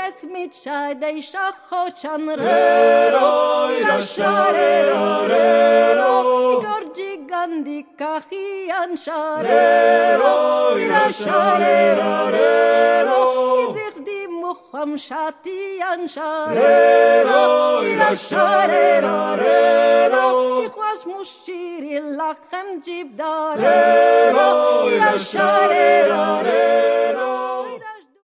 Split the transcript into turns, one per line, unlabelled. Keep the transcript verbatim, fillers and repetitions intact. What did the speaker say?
es mit Scheide Schachochan Rero, Irasha Rero, Rero, Gorgi Gandhi Kachian Sharero, Irasha Rero, Rero, Izich di Mucham Shatian Sharero, Irasha Rero, Rero, Ich was Mushiri Lachem Jibdarero, Irasha Rero, Rero.